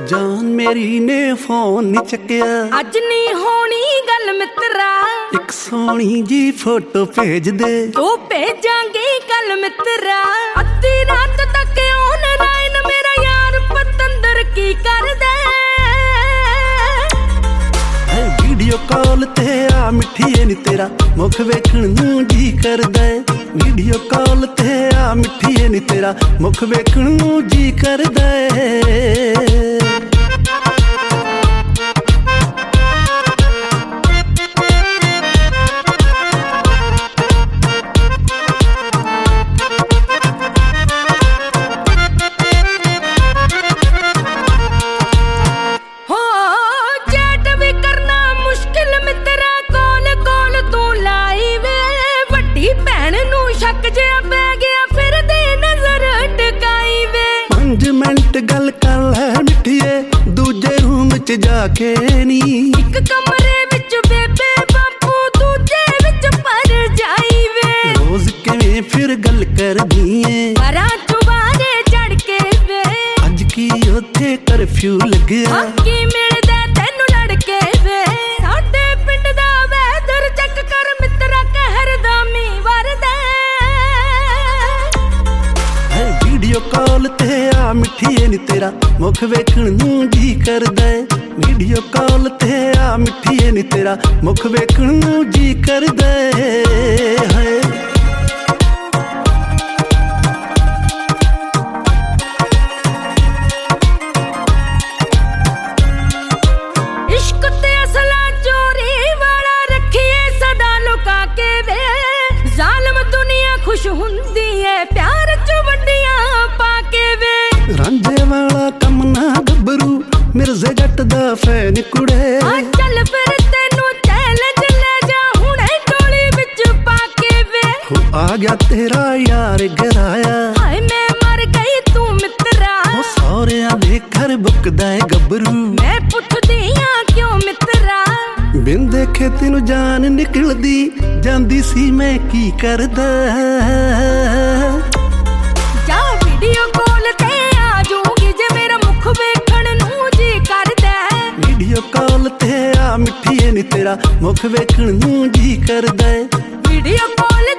जान मेरी ने फोन नहीं चक्या, अज नहीं होनी गल मित्रा। एक सोनी जी फोटो भेज दे, तो भेजांगे कल मित्रा। अद्धी रात तक ऑनलाइन मेरा यार पतंदर की कर दे। वीडियो कॉल ते आ मिठिए नी तेरा मुख वेखण नूं जी करदा है। वीडियो कॉल ते आ मिठिए नी तेरा मुख वेखण नूं जी करदा है। गल कर लै मिठिए दूजे रूम च जाके नी, एक कमरे विच बेबे बापू दूजे विच पर जाई वे। रोज किवें फिर गल कर दिए परा चुबारे चढ़ के वे। अज की उत्थे कर्फ्यू लग्या, की मिलदा तैनू लड़के वे। साडे पिंड दा वैदर चेक कर मित्रा कहर दा मीं वरदा। वीडियो कॉल ते आ मिठिए नी तेरा मुख वेखण नूं जी करदा है। वीडियो कॉल ते आ मिठिए नी तेरा मुख वेखण नूं जी करदा है। इश्क ते असला चोरी वाला रखिए सदा लुका के वे। जालिम दुनिया खुश हुंदी है प्यार च वड्डियां पाके वे। रांझे वाला कम ना गबरू मिर्जे जट दा फैन कुड़े। चल फिर तेनू चैलेंज ले जा हुणे टोली विच पाके वे। आ गया तेरा यार गराया, हाय मैं मर गई तू मित्रा। सौरियां दे घर बुकदा है गबरू, मैं पुछदी हां क्यों मित्रा। बिन देखे तेनू जान निकलदी जांदी सी मैं की करदा। जा वीडियो कॉल ते आ जूंगी जे मेरा मुख वेखण नूं जी करदा। वीडियो कॉल ते आ मिठिए नी तेरा मुख वेखण नूं जी करदा है। Video call